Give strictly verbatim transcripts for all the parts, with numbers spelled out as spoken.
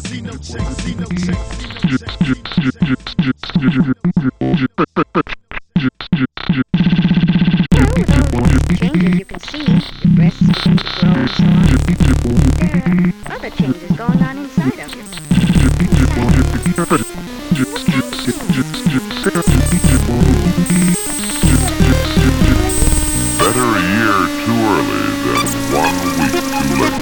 Changes you can see, your breasts begin to grow and so on. There are other changes going on inside of you. Better a year too early than one week too late.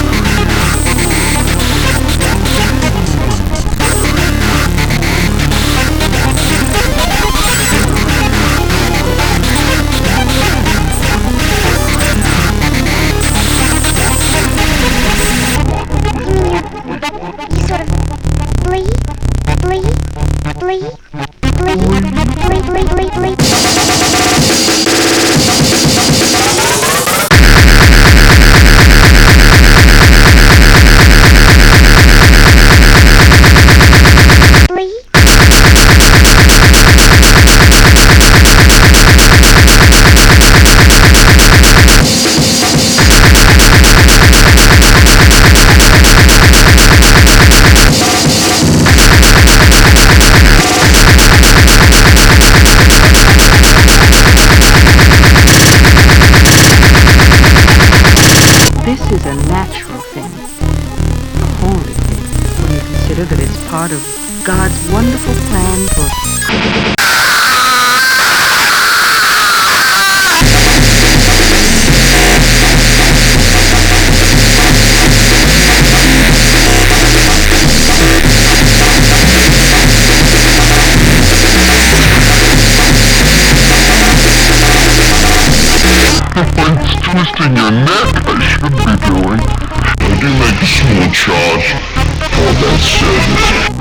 You sort of bleed, bleed, bleed, bleed, bleed, bleed, bleed, bleed. This is a natural thing, a holy thing, when you consider that it's part of God's wonderful plan for... Twisting your neck, I should be doing. I do make a small charge for that service.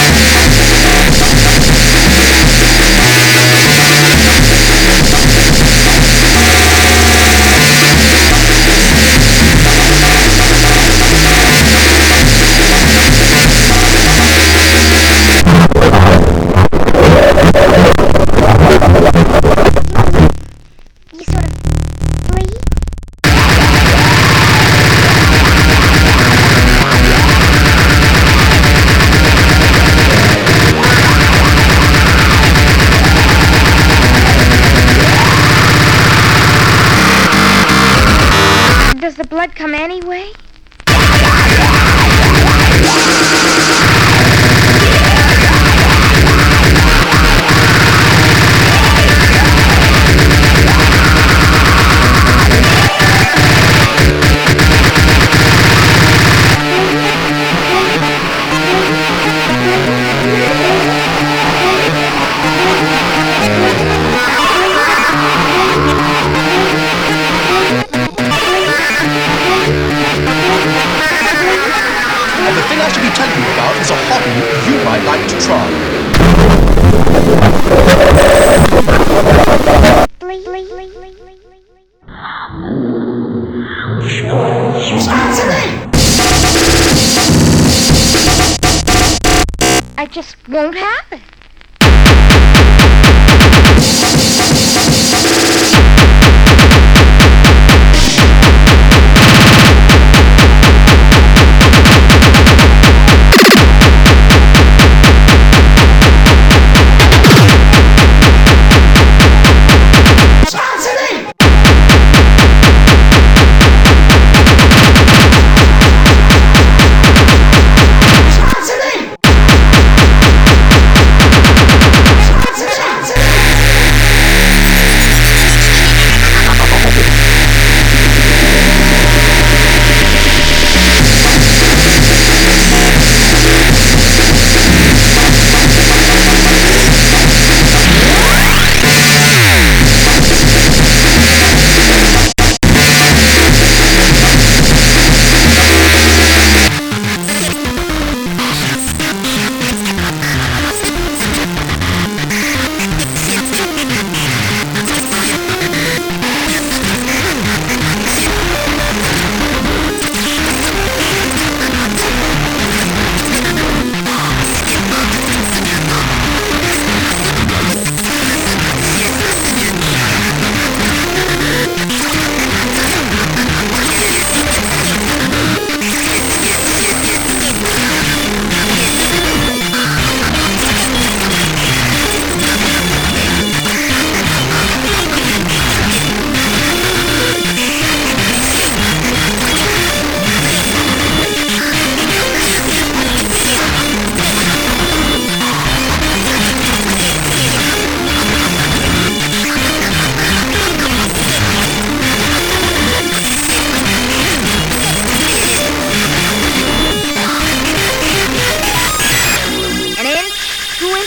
You sort of bleed. Does the blood come anyway? And the thing I should be telling you about is a hobby you might like to try. Bleed, bleed, bleed, bleed, bleed, bleed. I just won't have it.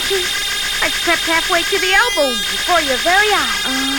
I've crept halfway to the elbow before your very eyes.